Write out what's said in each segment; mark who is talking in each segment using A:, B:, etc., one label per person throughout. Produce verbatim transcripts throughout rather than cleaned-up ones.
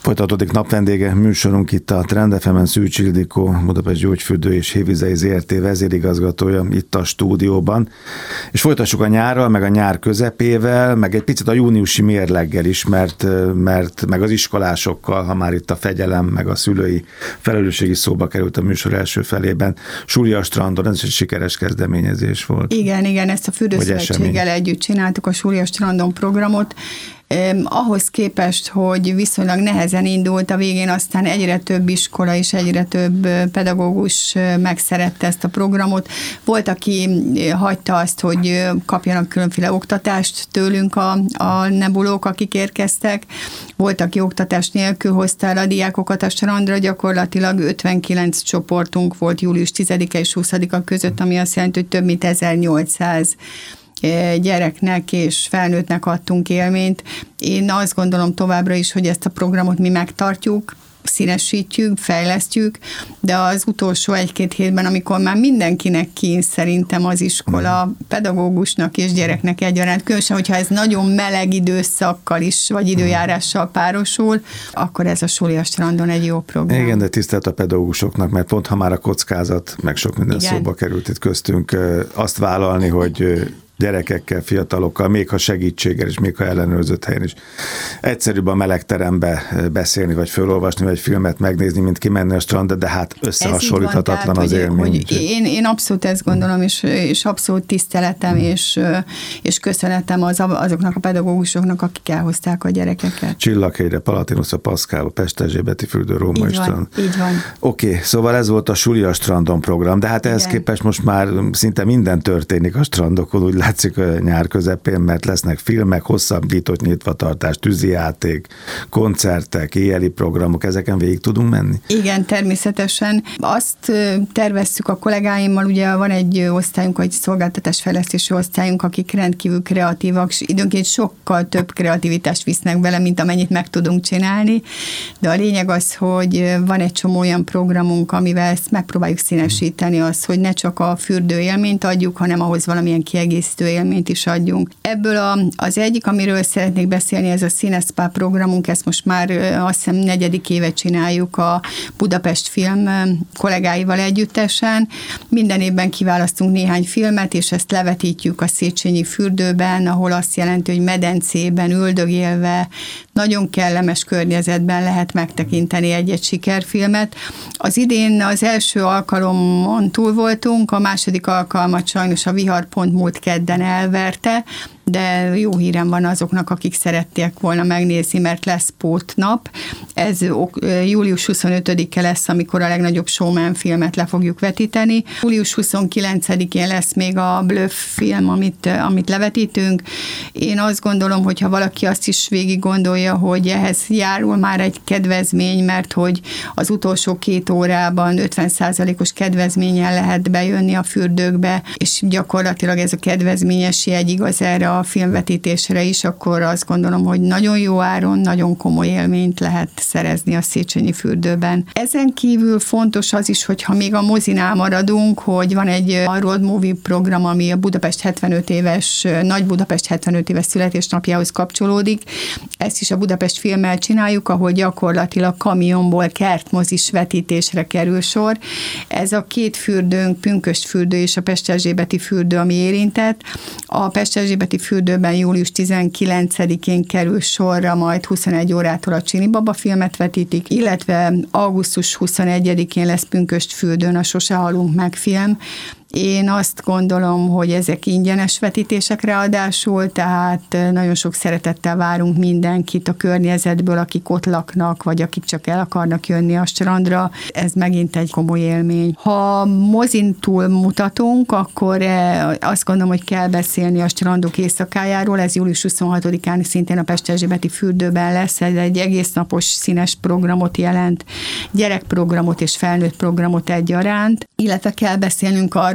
A: Folytatódik napvendége műsorunk itt a Trend ef emen, Szűcs Ildikó, Budapest Gyógyfürdő és Hévizei zé er té vezérigazgatója itt a stúdióban. És folytassuk a nyárral, meg a nyár közepével, meg egy picit a júniusi mérleggel is, mert, mert meg az iskolásokkal, ha már itt a fegyelem, meg a szülői felelősségi szóba került a műsor első felében. Súlya a strandon, ez egy sikeres kezdeményezés volt.
B: Igen, igen, ezt a Fürdőszövetséggel együtt csináltuk a Súlya a strandon programot. Eh, ahhoz képest, hogy viszonylag nehezen indult, a végén aztán egyre több iskola és egyre több pedagógus megszerette ezt a programot. Volt, aki hagyta azt, hogy kapjanak különféle oktatást tőlünk a, a nebulók, akik érkeztek. Volt, aki oktatás nélkül hozta el a diákokat a strandra, gyakorlatilag ötvenkilenc csoportunk volt július tizedike és huszadika között, ami azt jelenti, hogy több mint ezernyolcszáz gyereknek és felnőttnek adtunk élményt. Én azt gondolom továbbra is, hogy ezt a programot mi megtartjuk, színesítjük, fejlesztjük, de az utolsó egy-két hétben, amikor már mindenkinek kín szerintem az iskola, pedagógusnak és gyereknek egyaránt, különösen, hogyha ez nagyon meleg időszakkal is, vagy időjárással párosul, akkor ez a Súlya a strandon egy jó program.
A: Igen, de tisztelt a pedagógusoknak, mert pont ha már a kockázat, meg sok minden Igen. szóba került itt köztünk, azt vállalni, hogy gyerekekkel, fiatalokkal, még ha segítséggel és még ha ellenőrzött helyen is. Egyszerűbb a meleg terembe beszélni, vagy felolvasni, vagy filmet megnézni, mint kimenni a strandra, de hát összehasonlíthatatlan az élmény.
B: Én, én abszolút ezt gondolom, és, és abszolút tiszteletem, és, és köszönetem az, azoknak a pedagógusoknak, akik elhozták a gyerekeket.
A: Csillaghegyre, Palatinuszra, Paszkálba, Pest-Erzsébeti fürdő, Római strand.
B: Így van.
A: Oké, okay, szóval ez volt a Súlya a strandon program, de hát ehhez képest most már szinte minden történik a strandokon, úgy látszik a nyár közepén, mert lesznek filmek, hosszabbított nyitvatartás, tűzijáték, koncertek, éjjeli programok, ezeken végig tudunk menni?
B: Igen, természetesen. Azt tervezzük a kollégáimmal, ugye van egy osztályunk, egy szolgáltatásfejlesztési osztályunk, akik rendkívül kreatívak, és időnként sokkal több kreativitást visznek bele, mint amennyit meg tudunk csinálni, de a lényeg az, hogy van egy csomó olyan programunk, amivel ezt megpróbáljuk színesíteni, az, hogy ne csak a fürdő élményt adjuk, hanem ahhoz valamilyen kiegészítő élményt is adjunk. Ebből a, az egyik, amiről szeretnék beszélni, ez a Színespa programunk, ezt most már azt hiszem negyedik éve csináljuk a Budapest Film kollégáival együttesen. Minden évben kiválasztunk néhány filmet, és ezt levetítjük a Széchenyi fürdőben, ahol azt jelenti, hogy medencében üldögélve, nagyon kellemes környezetben lehet megtekinteni egy-egy sikerfilmet. Az idén az első alkalomon túl voltunk, a második alkalmat sajnos a vihar pont múlt kedden elverte, de jó hírem van azoknak, akik szerették volna megnézni, mert lesz pótnap. Ez július huszonötödike lesz, amikor a legnagyobb showman filmet le fogjuk vetíteni. július huszonkilencedikén lesz még a Bluff film, amit, amit levetítünk. Én azt gondolom, hogy ha valaki azt is végig gondolja, hogy ehhez járul már egy kedvezmény, mert hogy az utolsó két órában ötven százalékos kedvezménnyel lehet bejönni a fürdőkbe, és gyakorlatilag ez a kedvezményes jegy igaz erre a filmvetítésre is, akkor azt gondolom, hogy nagyon jó áron, nagyon komoly élményt lehet szerezni a Széchenyi fürdőben. Ezen kívül fontos az is, hogyha még a mozinál maradunk, hogy van egy road movie program, ami a Budapest hetvenöt éves, Nagy Budapest hetvenöt éves születésnapjához kapcsolódik. Ezt is a Budapest Filmmel csináljuk, ahol gyakorlatilag kamionból kertmozis vetítésre kerül sor. Ez a két fürdőnk, Pünkösd fürdő és a Pest-Erzsébeti fürdő, ami érintett. A Pest-Erzsébeti fürdőben július tizenkilencedikén kerül sorra, majd huszonegy órától a Csini Baba filmet vetítik, illetve augusztus huszonegyedikén lesz Pünkösd fürdőn a Sose halunk meg film. Én azt gondolom, hogy ezek ingyenes vetítések ráadásul, tehát nagyon sok szeretettel várunk mindenkit a környezetből, akik ott laknak, vagy akik csak el akarnak jönni a strandra. Ez megint egy komoly élmény. Ha mozin túl mutatunk, akkor azt gondolom, hogy kell beszélni a strandok éjszakájáról. Ez július huszonhatodikán szintén a Pest-Erzsébeti fürdőben lesz. Ez egy egész napos színes programot jelent, gyerekprogramot és felnőtt programot egyaránt, illetve kell beszélnünk arról,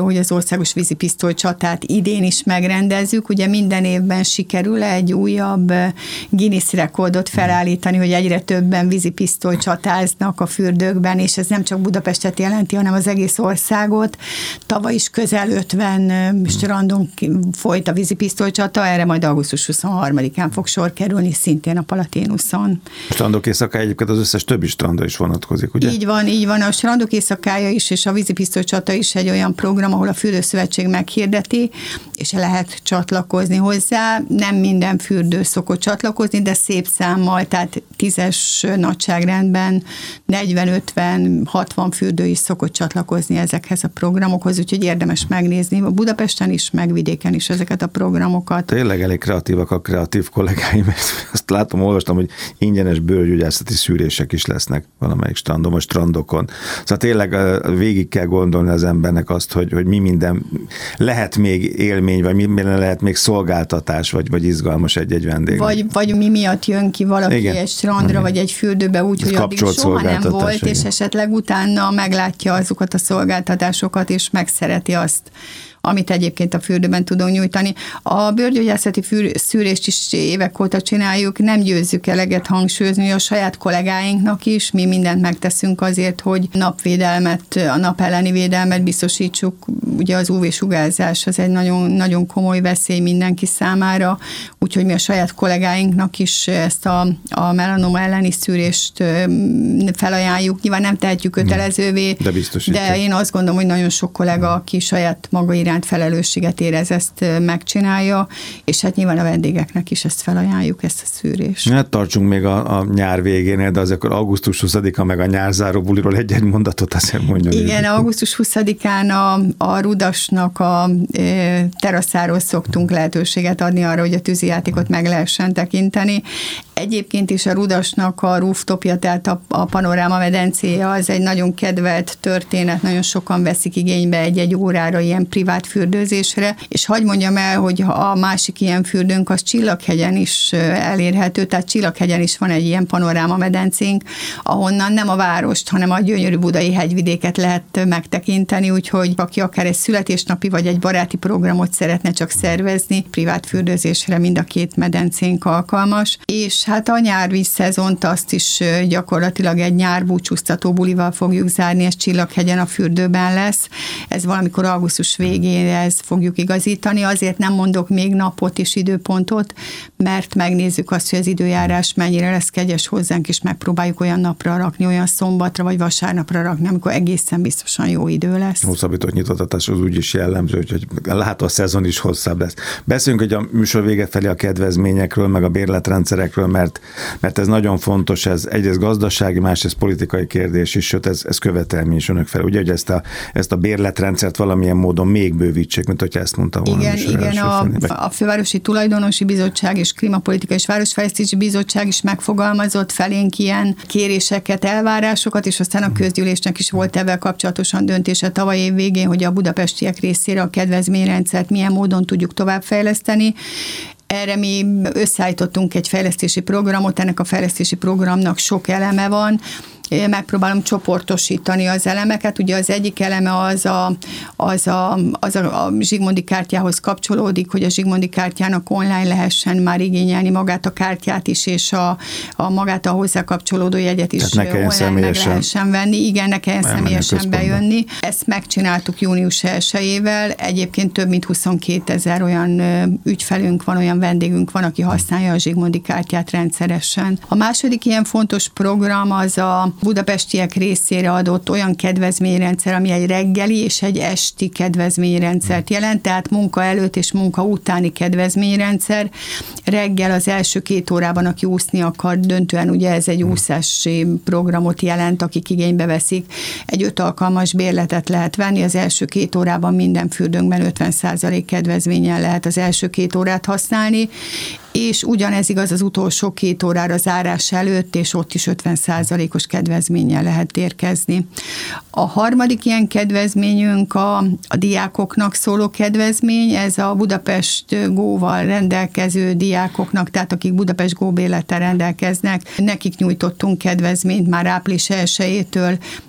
B: hogy az országos vízipisztoly csatát idén is megrendezzük. Ugye minden évben sikerül egy újabb Guinness rekordot felállítani, hogy egyre többen vízipisztoly csatáznak a fürdőkben, és ez nem csak Budapestet jelenti, hanem az egész országot. Tavaly is közel ötven strandon folyt a vízipisztoly csata, erre majd augusztus huszonharmadikán fog sor kerülni, szintén a Palaténuszon.
A: A strandok éjszakája egyébként az összes többi strandra is vonatkozik, ugye?
B: Így van, így van. A strandok éjszakája is, és a vízipisztoly csata is egy olyan program, ahol a Fürdőszövetség meghirdeti, és lehet csatlakozni hozzá. Nem minden fürdő szokott csatlakozni, de szép számmal, tehát tízes nagyságrendben negyven, ötven, hatvan fürdő is szokott csatlakozni ezekhez a programokhoz, úgyhogy érdemes megnézni a Budapesten is, meg vidéken is ezeket a programokat.
A: Tényleg elég kreatívak a kreatív kollégáim, azt látom, olvastam, hogy ingyenes bőrgyógyászati szűrések is lesznek valamelyik strandon, vagy strandokon. Szóval tényleg végig kell gondolni az embernek azt, hogy, hogy mi minden lehet még élmény, vagy mi minden lehet még szolgáltatás, vagy, vagy izgalmas egy-egy vendég.
B: Vagy, vagy mi miatt jön ki valaki igen. egy strandra, igen. vagy egy fürdőbe úgy, hogy addig soha nem volt, igen. és esetleg utána meglátja azokat a szolgáltatásokat, és megszereti azt, amit egyébként a fürdőben tudunk nyújtani. A bőrgyógyászati szűrést is évek óta csináljuk, nem győzzük eleget hangsúlyozni a saját kollégáinknak is, mi mindent megteszünk azért, hogy napvédelmet, a nap elleni védelmet biztosítsuk. Ugye az ú vé-sugárzás az egy nagyon, nagyon komoly veszély mindenki számára, úgyhogy mi a saját kollégáinknak is ezt a, a melanoma elleni szűrést felajánljuk. Nyilván nem tehetjük kötelezővé, de, de én azt gondolom, hogy nagyon sok kollega, aki saját maga iránt felelősséget érez, ezt megcsinálja, és hát nyilván a vendégeknek is ezt felajánljuk, ezt a szűrést.
A: Hát tartsunk még a, a nyár végénél, de az akkor augusztus huszadika meg a nyárzáró buliról egy-egy mondatot azért mondjon.
B: Igen, így. augusztus huszadikán a, a Rudasnak a e, teraszáról szoktunk lehetőséget adni arra, hogy a tűzijátékot meg lehessen tekinteni. Egyébként is a Rudasnak a rooftopja, tehát a, a panoráma medencéje az egy nagyon kedvelt történet, nagyon sokan veszik igénybe egy-egy órára ilyen privát fürdőzésre, és hadd mondjam el, hogy a másik ilyen fürdőnk az Csillaghegyen is elérhető, tehát Csillaghegyen is van egy ilyen panoráma medencénk, ahonnan nem a várost, hanem a gyönyörű budai hegyvidéket lehet megtekinteni, úgyhogy aki akár egy születésnapi vagy egy baráti programot szeretne csak szervezni, privát fürdőzésre mind a két medencénk alkalmas, és hát a nyárvíz szezont azt is gyakorlatilag egy nyárbúcsúztató bulival fogjuk zárni, ez Csillaghegyen a fürdőben lesz. Ez valamikor augusztus végére ezt fogjuk igazítani. Azért nem mondok még napot és időpontot, mert megnézzük azt, hogy az időjárás mennyire lesz kegyes hozzánk, és megpróbáljuk olyan napra rakni, olyan szombatra vagy vasárnapra rakni, amikor egészen biztosan jó idő lesz.
A: Hosszabbított nyitottatás az úgyis jellemző, hogy látható a szezon is hosszabb lesz. Beszéljünk, hogy a műsor vége felé a kedvezményekről, meg a bérletrendszerekről, mert, mert ez nagyon fontos, ez egyrészt gazdasági, másrészt politikai kérdés is, sőt ez, ez követelmény is önök fel. Ugye, hogy ezt a, ezt a bérletrendszert valamilyen módon még bővítsék, mint hogyha ezt mondta volna.
B: Igen, igen a, a Fővárosi Tulajdonosi Bizottság és Klímapolitika és Városfejlesztési Bizottság is megfogalmazott felénk ilyen kéréseket, elvárásokat, és aztán a közgyűlésnek is volt ebben kapcsolatosan döntése tavaly év végén, hogy a budapestiek részére a kedvezményrendszert milyen módon tudjuk továbbfejleszteni. Erre mi összeállítottunk egy fejlesztési programot, ennek a fejlesztési programnak sok eleme van, megpróbálom csoportosítani az elemeket. Ugye az egyik eleme az a, az a, az a, a Zsigmondy kártyához kapcsolódik, hogy a Zsigmondy kártyának online lehessen már igényelni magát a kártyát is, és a, a magát a hozzá kapcsolódó jegyet is online meg lehessen venni. Igen, ne kelljen személyesen bejönni. Ezt megcsináltuk június elsejével. Egyébként több mint huszonkétezer olyan ügyfelünk van, olyan vendégünk van, aki használja a Zsigmondy kártyát rendszeresen. A második ilyen fontos program az a budapestiek részére adott olyan kedvezményrendszer, ami egy reggeli és egy esti kedvezményrendszert jelent, tehát munka előtt és munka utáni kedvezményrendszer. Reggel az első két órában, aki úszni akar, döntően ugye ez egy úszási programot jelent, akik igénybe veszik. Egy öt alkalmas bérletet lehet venni, az első két órában minden fürdőnkben ötven százalék kedvezménnyel lehet az első két órát használni, és ugyanez igaz az utolsó két órára zárás előtt, és ott is ötven százalékos kedvezménnyel lehet érkezni. A harmadik ilyen kedvezményünk a, a diákoknak szóló kedvezmény, ez a Budapest Go-val rendelkező diákoknak, tehát akik Budapest Go bérlettel rendelkeznek, nekik nyújtottunk kedvezményt már április elsejétől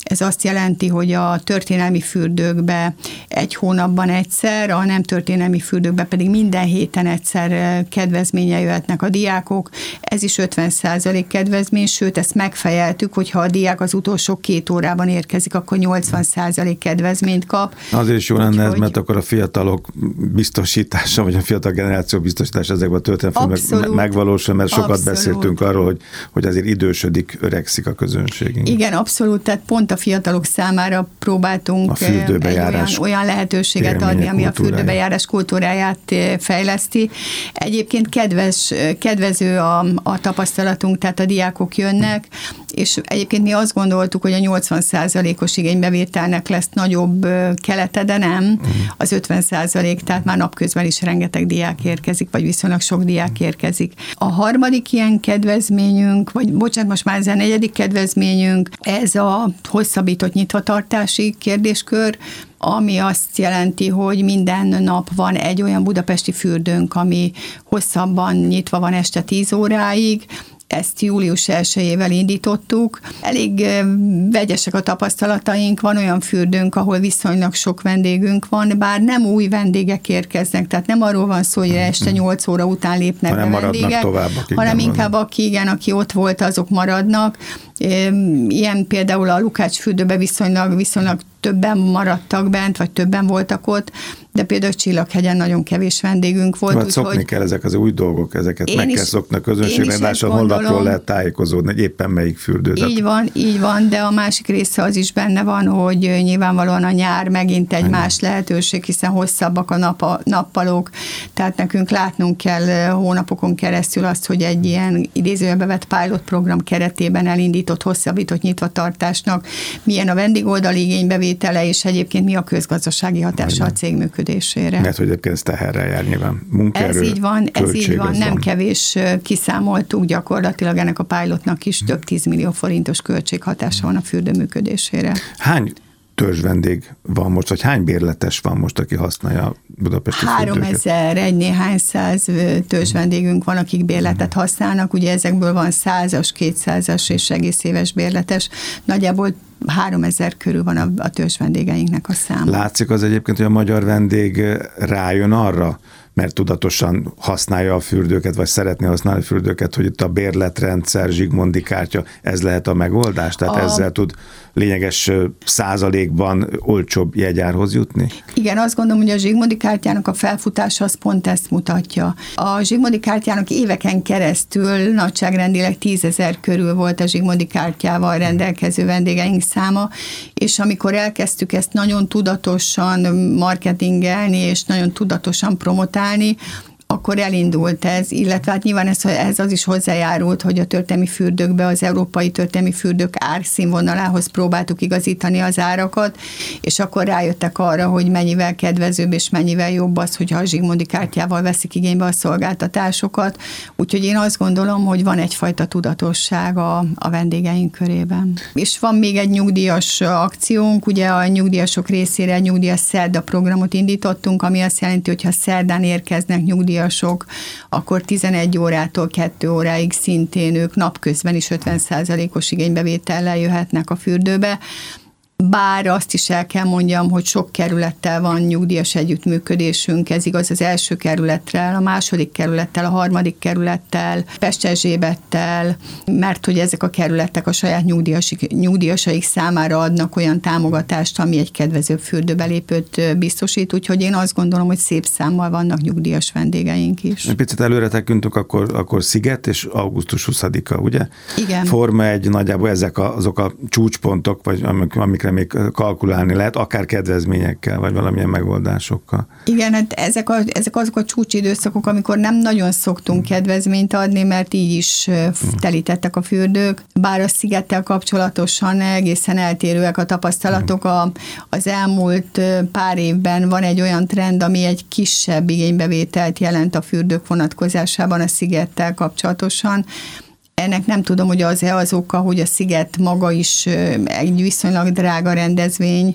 B: Ez azt jelenti, hogy a történelmi fürdőkbe egy hónapban egyszer, a nem történelmi fürdőkbe pedig minden héten egyszer kedvezménye jöhetnek a diákok. Ez is ötven százalék kedvezmény, sőt, ezt megfejeltük, hogyha a diák az utolsó két órában érkezik, akkor nyolcvan százalék kedvezményt kap.
A: Azért is jó lenne ez, mert akkor a fiatalok biztosítása, vagy a fiatal generáció biztosítása ezekben a történelmi megvalósul, mert sokat abszolút. Beszéltünk arról, hogy, hogy azért idősödik, öregszik a közönség.
B: Igen, abszolút, tehát pont a fiatalok számára próbáltunk egy olyan, olyan lehetőséget adni, ami a fürdőbejárás kultúráját fejleszti. Egyébként kedves, kedvező a, a tapasztalatunk, tehát a diákok jönnek, és egyébként mi azt gondoltuk, hogy a nyolcvan százalékos igénybevételnek lesz nagyobb kelete, de nem, az ötven százalék, tehát már napközben is rengeteg diák érkezik, vagy viszonylag sok diák érkezik. A harmadik ilyen kedvezményünk, vagy bocsánat, most már ez a negyedik kedvezményünk, ez a hosszabbított nyitvatartási kérdéskör, ami azt jelenti, hogy minden nap van egy olyan budapesti fürdőnk, ami hosszabban nyitva van este tíz óráig, ezt július elsejével indítottuk. Elég vegyesek a tapasztalataink, van olyan fürdőnk, ahol viszonylag sok vendégünk van, bár nem új vendégek érkeznek, tehát nem arról van szó, hogy este nyolc óra után lépnek
A: hanem
B: be vendégek,
A: tovább,
B: hanem inkább aki, igen, aki ott volt, azok maradnak. Ilyen például a Lukács fürdőben viszonylag, viszonylag többen maradtak bent, vagy többen voltak ott, de például Csillaghegyen nagyon kevés vendégünk volt.
A: Hát szokni hogy kell, ezek az új dolgok, ezeket meg is, kell szokni a közönségnek, de a honlapról lehet tájékozódni, hogy éppen melyik fürdő.
B: Így van, így van, de a másik része az is benne van, hogy nyilvánvalóan a nyár megint egy Ennyi. más lehetőség, hiszen hosszabbak a nap, nappalók, tehát nekünk látnunk kell hónapokon keresztül azt, hogy egy ilyen idézőjelbe vett pilot program keretében elindított hosszabbított nyitvatartásnak milyen a vendégoldali igénybevétele, és egyébként mi a közgazdasági hatása a cég működésére.
A: Mert hogy egyébként ez teherrel jár nyilván. Munkaerő,
B: ez így van, ez így van, nem
A: van.
B: kevés kiszámoltuk gyakorlatilag ennek a pilotnak is több tízmillió forintos költséghatása van a fürdő működésére.
A: Hány törzsvendég van most, vagy hány bérletes van most, aki használja a budapesti
B: Három ezer, egy néhány száz törzsvendégünk van, akik bérletet használnak, ugye ezekből van százas, kétszázas és egész éves bérletes. Nagyjából háromezer körül van a, a törzsvendégeinknek a száma.
A: Látszik az egyébként, hogy a magyar vendég rájön arra, mert tudatosan használja a fürdőket, vagy szeretné használni a fürdőket, hogy itt a bérletrendszer, zsigmondi kártya, ez lehet a megoldás? Tehát a... ezzel tud lényeges százalékban olcsóbb jegyárhoz jutni?
B: Igen, azt gondolom, hogy a zsigmondi kártyának a felfutása az pont ezt mutatja. A zsigmondi kártyának éveken keresztül nagyságrendileg tízezer körül volt a zsigmondi kártyával rendelkező vendégeink száma, és amikor elkezdtük ezt nagyon tudatosan marketingelni, és nagyon tudatosan promotálni, akkor elindult ez, illetve hát nyilván ez, ez az is hozzájárult, hogy a történelmi fürdőkbe, az európai történelmi fürdők árszínvonalához próbáltuk igazítani az árakat, és akkor rájöttek arra, hogy mennyivel kedvezőbb és mennyivel jobb az, hogyha a zsigmondi kártyával veszik igénybe a szolgáltatásokat. Úgyhogy én azt gondolom, hogy van egyfajta tudatosság a, a vendégeink körében. És van még egy nyugdíjas akciónk, ugye a nyugdíjasok részére egy nyugdíjas szerda programot indítottunk, ami azt jelenti, hogy ha szerdán érkeznek nyugdíjasok, akkor tizenegy órától kettő óráig szintén ők napközben is ötven százalékos igénybevétellel jöhetnek a fürdőbe. Bár azt is el kell mondjam, hogy sok kerülettel van nyugdíjas együttműködésünk, ez igaz az első kerülettel, a második kerülettel, a harmadik kerülettel, Pesterzsébettel, mert hogy ezek a kerületek a saját nyugdíjasik, nyugdíjasaik számára adnak olyan támogatást, ami egy kedvezőbb fürdőbelépőt biztosít, úgyhogy én azt gondolom, hogy szép számmal vannak nyugdíjas vendégeink is.
A: Egy picit előre tekintünk, akkor, akkor Sziget és augusztus huszadika, ugye?
B: Igen.
A: Forma egy, nagyjából ezek a, azok a csúcspontok, vagy amik, amikre még kalkulálni lehet, akár kedvezményekkel, vagy valamilyen megoldásokkal.
B: Igen, hát ezek, a, ezek azok a csúcsidőszakok, amikor nem nagyon szoktunk kedvezményt adni, mert így is telítettek a fürdők, bár a Szigettel kapcsolatosan egészen eltérőek a tapasztalatok. A, az elmúlt pár évben van egy olyan trend, ami egy kisebb igénybevételt jelent a fürdők vonatkozásában a Szigettel kapcsolatosan. Ennek nem tudom, hogy az-e az oka, hogy a Sziget maga is egy viszonylag drága rendezvény,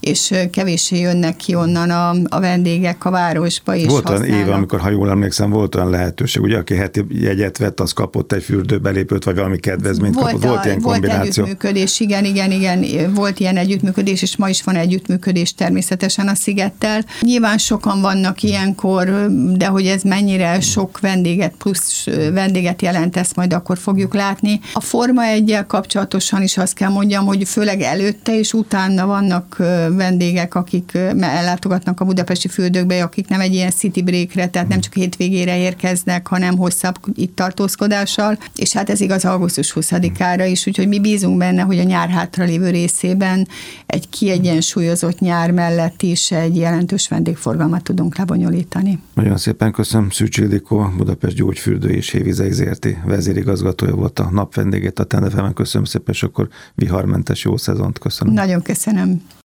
B: és kevéssé jönnek ki onnan a, a vendégek a városba, és
A: volt
B: használnak.
A: olyan év, amikor, ha jól emlékszem, volt olyan lehetőség, ugye, aki heti jegyet vett, az kapott egy fürdőbelépőt, vagy valami kedvezményt
B: volt
A: kapott.
B: A,
A: volt ilyen
B: volt
A: kombináció.
B: együttműködés, igen, igen, igen, volt ilyen együttműködés, és ma is van együttműködés természetesen a szigettel. Nyilván sokan vannak ilyenkor, de hogy ez mennyire sok vendéget, plusz vendéget jelent, ezt majd akkor fogjuk látni. A Forma egyel kapcsolatosan is azt kell mondjam, hogy főleg előtte és utána vannak vendégek, akik ellátogatnak a budapesti fürdőkbe, akik nem egy ilyen city breakre, tehát nem csak hétvégére érkeznek, hanem hosszabb itt tartózkodással, és hát ez igaz augusztus huszadikára is, úgyhogy mi bízunk benne, hogy a nyár hátralévő részében egy kiegyensúlyozott nyár mellett is egy jelentős vendégforgalmat tudunk lebonyolítani.
A: Nagyon szépen köszönöm. Szűcs Ildikó, Budapest Gyógyfürdő és Hévizei zé er té vezérigazgatója volt a nap vendégét a Trend ef emen. Köszönöm szépen, és akkor viharmentes jó szezont köszönöm.
B: Nagyon köszönöm.